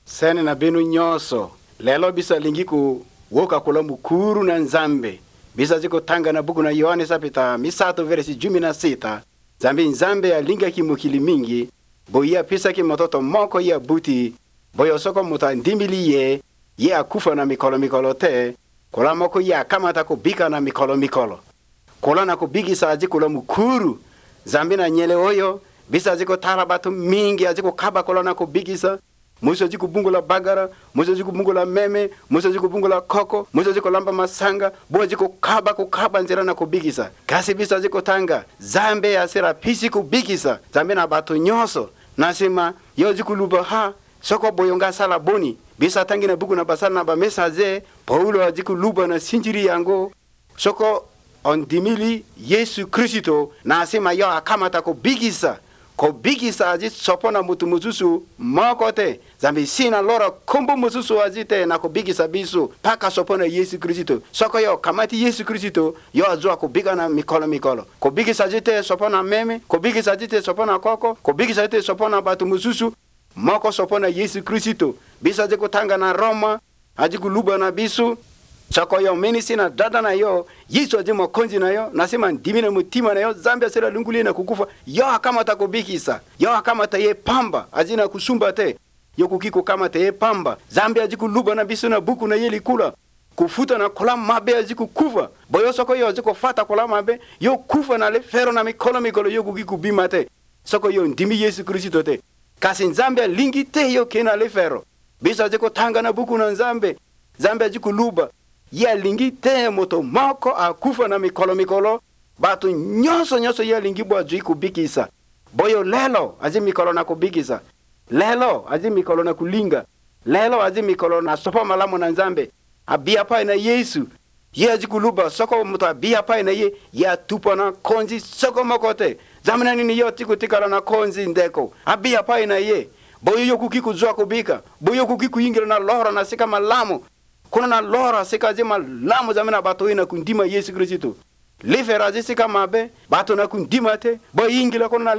Sene na benu nyoso. Lelo bisa lingi ku woka kula mukuru na nzambe. Bisa ziko tanga na buku na Yohane sapita misato veresi 16. Zambi nzambe ya linga ki mukili mingi. Boya pisa ki mototo moko ya buti. Boyo soko muta ndimili ye akufa na mikolo te. Kola moko ya kamata kubika na mikolo. Kola na kubigi sa kula mukuru. Zambi na nyele oyo. Bisa ziko tarabatu mingi aziko kaba kola na kubigi sa. Muso ziku bungu la bagara, muso ziku bungu la meme, muso ziku bungu la koko, muso ziku lamba masanga, bo ziku kaba nzira na kubigisa. Kasi bisa ziku tanga, zambe ya sira pisi kubigisa, zambe na batu nyoso. Nasema, yo ziku luba ha, soko boyonga sala boni, bisa tangi na buku na basana na ba mesaze, paulo ziku luba na sinjiri yango, soko ondimili Yesu Kristo, nasema yo akamata kubigisa. Ko bigisa aji sopona mutu mususu mokote zambi sina lora kumbu mususu azite na ko bigisa bisu paka sopona Yesu Kristo soko yo kamati Yesu Kristo yo azua ko bigana mikolo ko bigisa azite sopona meme ko bigisa azite sopona koko ko bigisa azite sopona batu mususu moko sopona Yesu Kristo bisa je ko tanga na Roma aji kuluba na bisu soko yo menisi na dada na yo Yesu aje makonzi na yo nasema ndimina mutima na yo zambia sera lunguli na kukufa yo akamata kubikisa yo akamata ye pamba azina kusumba te yo kukiko kamata ye pamba zambia aje kuluba na bisu na buku na ye likula kufuta na kola mabe aje kukufa boyo soko yo aje kufata kola mabe yo kufa na le fero na mikolo yo kukiko bimate soko yo ndimi Yesu Kristo te kasi nzambia lingi te yo kena le fero bisa aje kutanga na buku na nzambe aje kuluba ya lingi te moto moko akufa na mikolo batu nyoso ya lingi bwa jui kubikisa boyo lelo azi mikolo na kubikisa lelo azi mikolo na kulinga lelo azi mikolo na sopa malamu na nzambe abia pa na Yesu ye azi kuluba soko moto abia pa na ye ya tupa na konzi soko mokote zamana nini yo tikala na konzi ndeko abia pa na ye boyo yo kukiku zwa kubika boyo kukiku ingira na lora na sika malamu kuna na lora sika zima lamu zamena bato ina kundima Yesu Kristo lefera sika mabe bato na kundima te bo ingila kuna na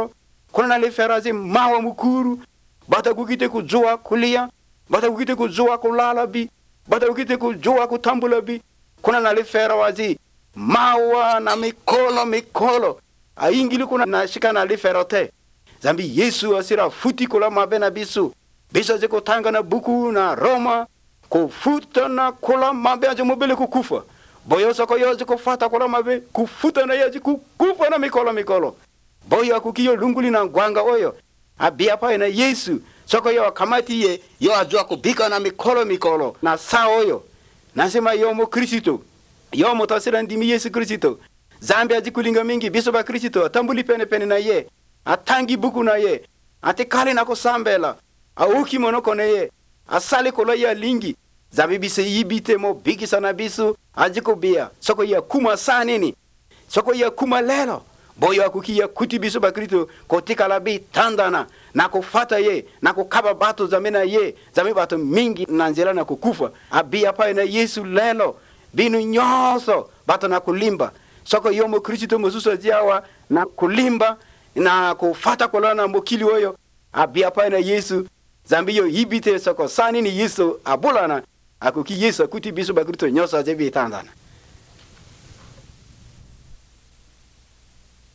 lefera zima mawa mukuru bata kukite kujua kulia bata kukite kujua kulalabi bata kukite kujua kutambulabi kuna na lefera wazi mawa na mikolo aingili kuna na shika na lefera te zambi Yesu asira futi kula mabe na bisu bisa ziko tanga na buku na Roma kufuta na kola mabe aje mobile kukufa boyo soko yoje kufata kola mabe kufuta na yaje kukufa na mikolo boyo akukiyo lunguli na ngwanga oyo abia pa na Yesu soko yo kamati ye yo ajua kubika na mikolo na saa oyo nasema yo mo Kristo yo mo tasira ndimi Yesu Kristo zambi aje kulinga mingi biso ba Kristo atambuli pene na ye atangi buku na ye atikali na kusambela auki monoko na ye asale kola ya lingi zabibi se yibite mo bigi sana bisu ajiko bia soko ya kuma sanini soko ya kuma lelo boyo akukia kuti bisu bakrito kotika labi tandana na kufata ye na kukaba batu zamena ye zami batu mingi na nzela na kukufa abia pa na Yesu lelo binu nyoso batu na kulimba soko yomo Kristo mususu jiawa na kulimba na kufata kola na mokili oyo abia pa na Yesu zambi yo yibite soko sanini Yesu abulana akuki Yesu kuti bisu bakrito nyoso aje bitandana